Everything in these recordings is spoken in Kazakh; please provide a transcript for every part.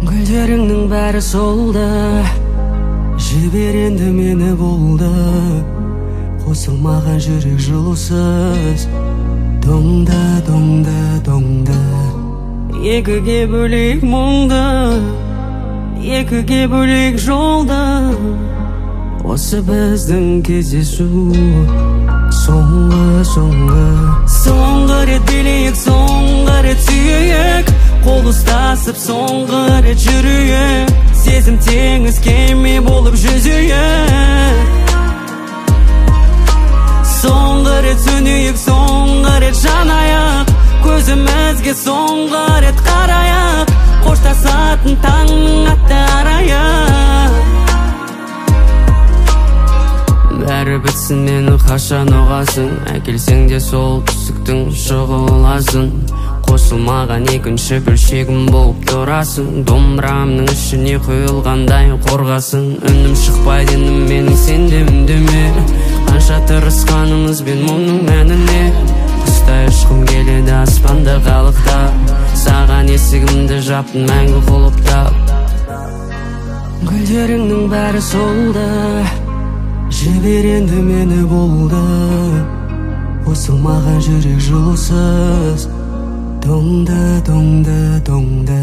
Gülleringning bari solda, jibir endi meni bo'ldi. Qo'silmagan yurek жылусыз. Доңда, доңда, доңда. Екіге бөлек мұңда, екіге бөлек жолда. Осы біздің кездесу соңғы рет билейік, соңғы рет сүйейік. Қол ұстасып соңғы рет жүрейік. Сезім теңіз кеме болып жүзейік. Соңғы рет сөнейік, соңғы рет жанайық. Көзімізге соңғы рет қарайық. Қоштасатын таңның атты арайық. Бәрі бітсін, мені қашан оғасың. Әкелсең де сол түсіктің шығыласын. Қосылмаған екінші бөлшегім болып тұрасың. Домбырамның ішіне құйылғандай қорғасын. Үнім шықпайды енім менің, сен де үндеме. Қанша тырысқанымызбен мұның мәніне. Құстай ұшқым келеді аспанда қалықтап. Саған есігімді жаптым мәңгі құлыптап. Гүлдеріңнің бәрі солда, жібер енді мені болды. Қосылмаған жүрек жылусыз. Доңда, доңда, доңда.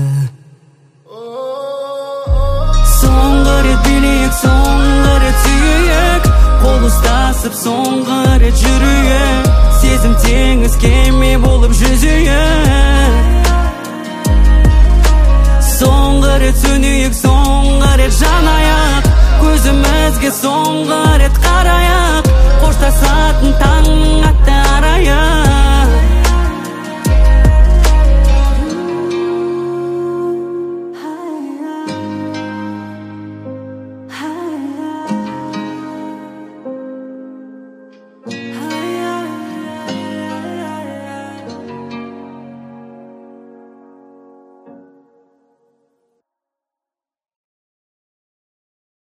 Соңғы рет билейік, соңғы рет сүйейік. Қол ұстасып соңғы рет жүрейік. Сезім теңіз кеме болып жүзейік. Соңғы рет сөнейік, соңғы рет жанайық. Көзімізге соңғы рет қарайық. Қоштасатын таңның атты арайық.